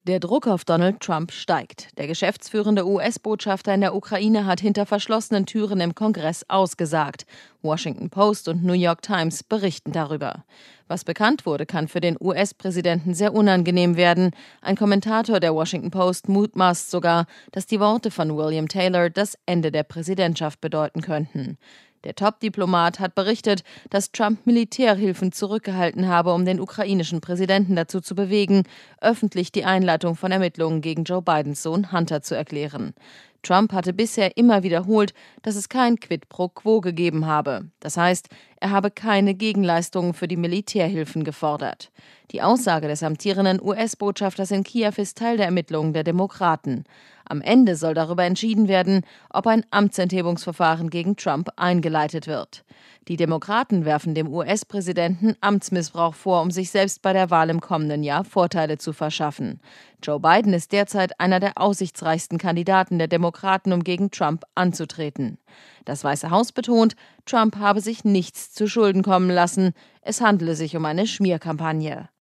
Der Druck auf Donald Trump steigt. Der geschäftsführende US-Botschafter in der Ukraine hat hinter verschlossenen Türen im Kongress ausgesagt. Washington Post und New York Times berichten darüber. Was bekannt wurde, kann für den US-Präsidenten sehr unangenehm werden. Ein Kommentator der Washington Post mutmaßt sogar, dass die Worte von William Taylor das Ende der Präsidentschaft bedeuten könnten. Der Top-Diplomat hat berichtet, dass Trump Militärhilfen zurückgehalten habe, um den ukrainischen Präsidenten dazu zu bewegen, öffentlich die Einleitung von Ermittlungen gegen Joe Bidens Sohn Hunter zu erklären. Trump hatte bisher immer wiederholt, dass es kein Quid pro quo gegeben habe. Das heißt, er habe keine Gegenleistungen für die Militärhilfen gefordert. Die Aussage des amtierenden US-Botschafters in Kiew ist Teil der Ermittlungen der Demokraten. Am Ende soll darüber entschieden werden, ob ein Amtsenthebungsverfahren gegen Trump eingeleitet wird. Die Demokraten werfen dem US-Präsidenten Amtsmissbrauch vor, um sich selbst bei der Wahl im kommenden Jahr Vorteile zu verschaffen. Joe Biden ist derzeit einer der aussichtsreichsten Kandidaten der Demokraten, um gegen Trump anzutreten. Das Weiße Haus betont, Trump habe sich nichts zu Schulden kommen lassen. Es handele sich um eine Schmierkampagne.